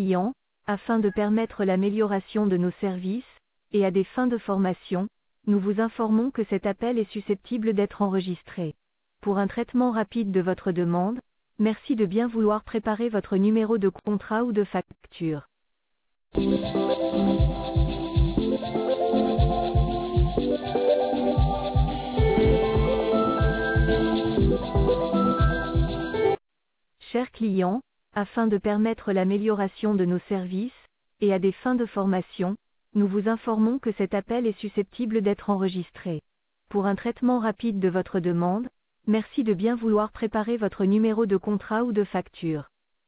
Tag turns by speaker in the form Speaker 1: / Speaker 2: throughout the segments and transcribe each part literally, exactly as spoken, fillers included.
Speaker 1: client, afin de permettre l'amélioration de nos services, et à des fins de formation, nous vous informons que cet appel est susceptible d'être enregistré. Pour un traitement rapide de votre demande, merci de bien vouloir préparer votre numéro de contrat ou de facture. Chers clients, afin de permettre l'amélioration de nos services, et à des fins de formation, nous vous informons que cet appel est susceptible d'être enregistré. Pour un traitement rapide de votre demande, merci de bien vouloir préparer votre numéro de contrat ou de facture.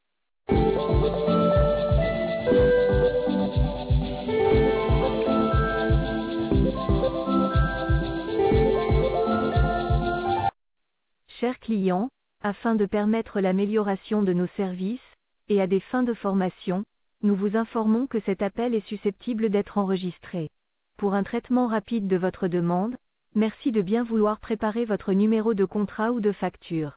Speaker 1: Chers clients, afin de permettre l'amélioration de nos services, et à des fins de formation, nous vous informons que cet appel est susceptible d'être enregistré. Pour un traitement rapide de votre demande, merci de bien vouloir préparer votre numéro de contrat ou de facture.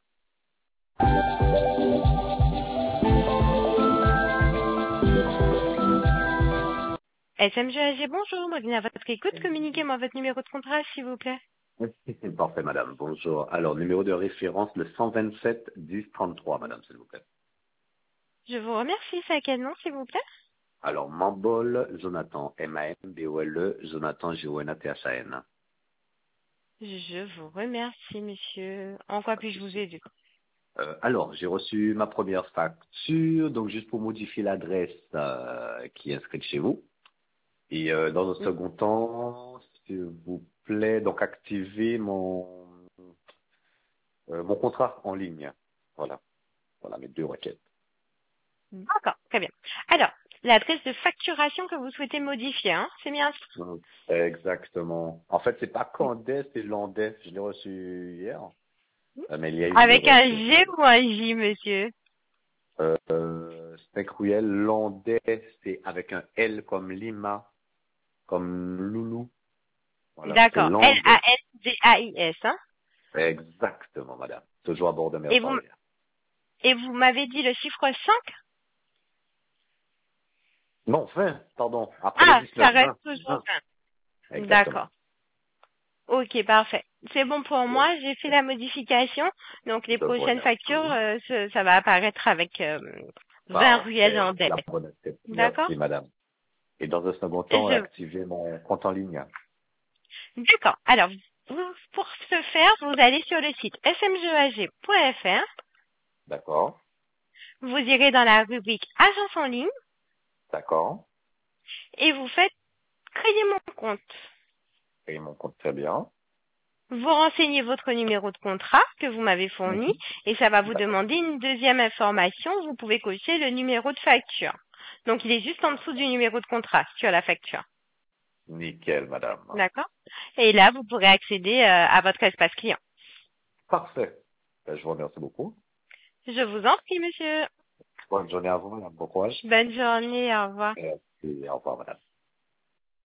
Speaker 2: S M G A G, bonjour, Marina, à votre écoute, communiquez-moi votre numéro de contrat, s'il vous plaît.
Speaker 3: Oui, c'est parfait, madame. Bonjour. Alors, numéro de référence, le cent vingt-sept dix trente-trois, madame, s'il vous plaît.
Speaker 2: Je vous remercie, c'est à quel nom, s'il vous plaît?
Speaker 3: Alors, Mambol Jonathan, M A M B O L E, Jonathan J O N A T H A N.
Speaker 2: Je vous remercie, monsieur. En quoi puis-je vous aider?
Speaker 3: Euh, alors, j'ai reçu ma première facture, donc juste pour modifier l'adresse euh, qui est inscrite chez vous. Et euh, dans un second temps, s'il vous plaît, donc activer mon euh, mon contrat en ligne. Voilà. Voilà mes deux requêtes.
Speaker 2: D'accord, très bien. Alors, l'adresse de facturation que vous souhaitez modifier, hein, c'est bien ça?
Speaker 3: Exactement. En fait, c'est pas Candais, c'est Landais. Je l'ai reçu hier. Euh, mais il y a eu une
Speaker 2: Avec un
Speaker 3: erreur.
Speaker 2: G ou un J, monsieur?
Speaker 3: Euh, euh, c'est cruel. Landais, c'est avec un L comme Lima, comme Loulou. Voilà, c'est
Speaker 2: D'accord,
Speaker 3: Landais.
Speaker 2: L A S D A I S, hein?
Speaker 3: Exactement, madame. Toujours à bord de
Speaker 2: Et vous,
Speaker 3: Mercedes.
Speaker 2: et vous m'avez dit le chiffre cinq?
Speaker 3: Non, vingt, pardon. Après
Speaker 2: Ah,
Speaker 3: le
Speaker 2: ça
Speaker 3: dix-neuf,
Speaker 2: reste
Speaker 3: vingt.
Speaker 2: toujours
Speaker 3: vingt.
Speaker 2: vingt.
Speaker 3: Exactement.
Speaker 2: D'accord. Ok, parfait. C'est bon pour moi, j'ai fait la modification. Donc les
Speaker 3: Je vous
Speaker 2: prochaines factures,
Speaker 3: remercie.
Speaker 2: euh, ce- ça va apparaître avec euh, vingt ruelles
Speaker 3: Parfait.
Speaker 2: en
Speaker 3: La
Speaker 2: délai.
Speaker 3: bonne accepte.
Speaker 2: D'accord?
Speaker 3: Merci, madame. Et dans un second temps,
Speaker 2: Je...
Speaker 3: activer mon compte en ligne.
Speaker 2: D'accord. Alors, vous- pour ce faire, vous allez sur le site s m g a g point f r.
Speaker 3: D'accord.
Speaker 2: Vous irez dans la rubrique Agence en ligne
Speaker 3: D'accord.
Speaker 2: et vous faites créer mon compte.
Speaker 3: Et mon compte très bien.
Speaker 2: Vous renseignez votre numéro de contrat que vous m'avez fourni
Speaker 3: Mhm.
Speaker 2: et ça va vous
Speaker 3: D'accord.
Speaker 2: demander une deuxième information. Vous pouvez cocher le numéro de facture. Donc, il est juste en dessous du numéro de contrat sur la facture.
Speaker 3: Nickel, madame.
Speaker 2: D'accord? Et là, vous pourrez accéder euh, à votre espace client.
Speaker 3: Parfait. Ben, je vous remercie beaucoup.
Speaker 2: Je vous en prie, monsieur.
Speaker 3: Bonne journée à vous, madame. Bon courage.
Speaker 2: Bonne journée. Au revoir.
Speaker 3: Merci. Au revoir, madame.